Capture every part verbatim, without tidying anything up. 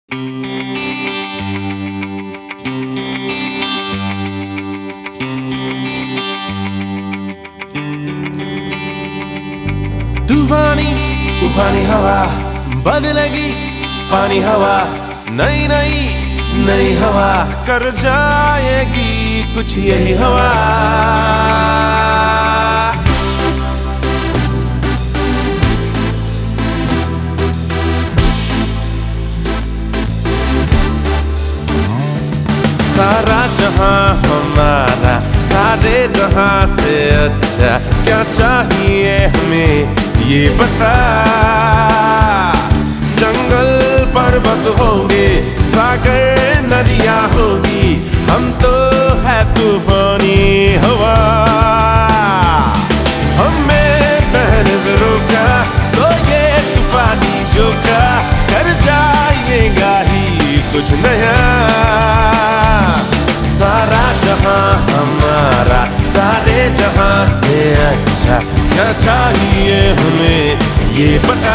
तूफानी तूफानी हवा बदलेगी पानी हवा, नई नई नई हवा कर जाएगी कुछ यही हवा। सारा जहां हमारा सारे जहां से अच्छा, क्या चाहिए हमें ये बता। जंगल पर्वत होंगे, सागर नदियां होगी, हम तो है तूफानी हवा। हमें पहले से रोका तो ये तूफानी झोंका कर जाएगा ही कुछ नया। सारा जहां हमारा सारे जहां से अच्छा, क्या चाहिए हमें ये बता।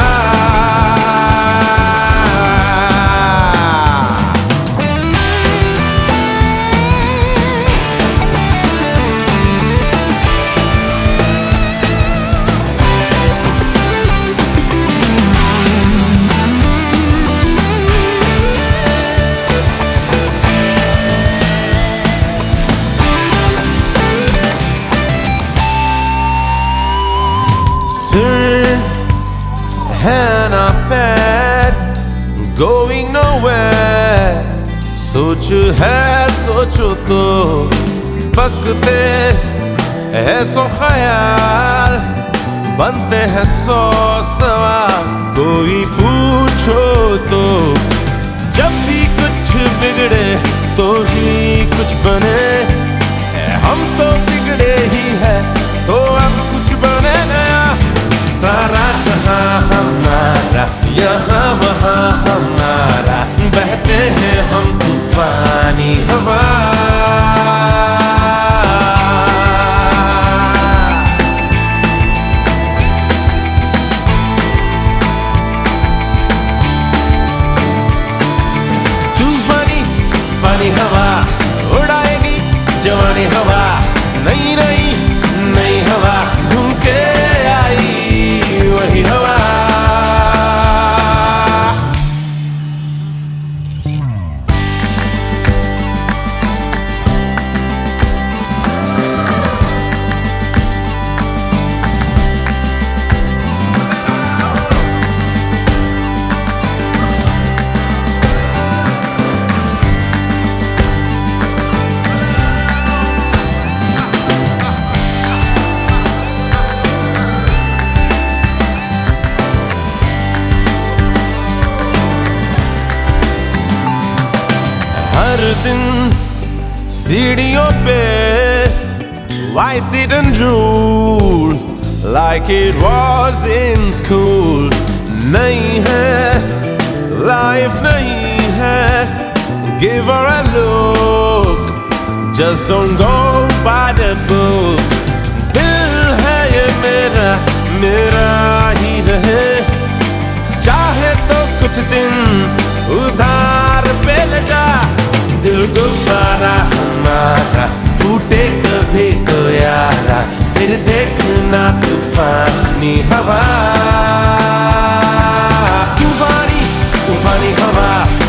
है ना पैर going nowhere, सोच है सोचो तो पकते है सौ ख्याल, बनते हैं सौ सवाल कोई पूछो तो। जब भी कुछ बिगड़े तो ही कुछ बने, हम तो बिगड़े ही है तो अब कुछ बने नया। सारा जहां हमारा यहाँ वहाँ हमारा, बहते हैं हम तूफानी हवा। तूफानी फानी हवा उड़ाएगी जवानी हवा, नई नई नई हवा घूम के आई वही हवा। हर दिन सीढ़ियों पे why sit and drool like it was in school। नहीं है लाइफ नहीं है, give her a look, just don't go by the book। दिल है ये मेरा मेरा ही रहे, चाहे तो कुछ दिन उधार पे लगा। दिल गुब्बारा हमारा टूटे कभी तो यारा, फिर देखना तूफानी हवा। तूफानी तूफानी हवा